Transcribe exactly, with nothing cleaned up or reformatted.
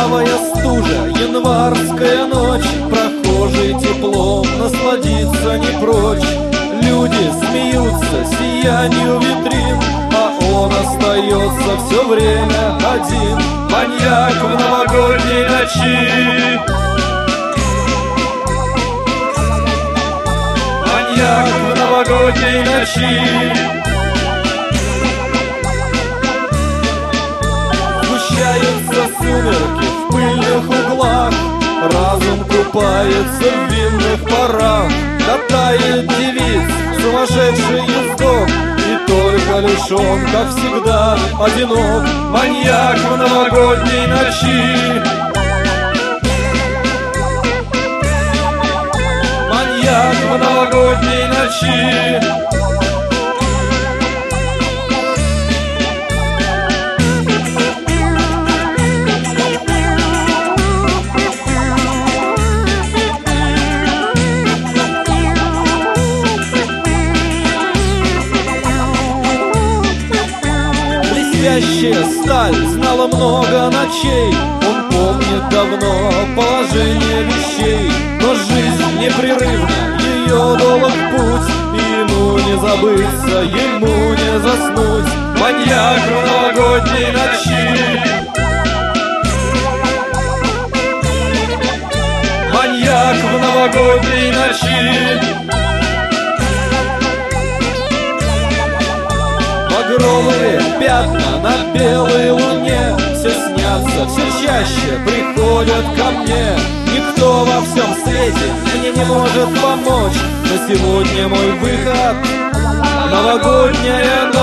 Кровавая стужа, январская ночь, прохожий теплом насладиться не прочь. Люди смеются сиянию витрин, а он остается все время один. Маньяк в новогодней ночи. Маньяк в новогодней ночи. Сгущаются сумерки в пыльных углах, разум купается в винных парах. Катает девиц сумасшедший ездок, и только лишь он, как всегда, одинок. Маньяк в новогодней ночи. Маньяк в новогодней ночи. Блестящая сталь знала много ночей, он помнит давно положение вещей. Но жизнь непрерывна, ее долг путь, и ему не забыться, ему не заснуть. Маньяк в новогодней ночи. Маньяк в новогодней ночи. Багровые пятна на белой луне все снятся, все чаще приходят ко мне. Никто во всем свете мне не может помочь, но сегодня мой выход — новогодняя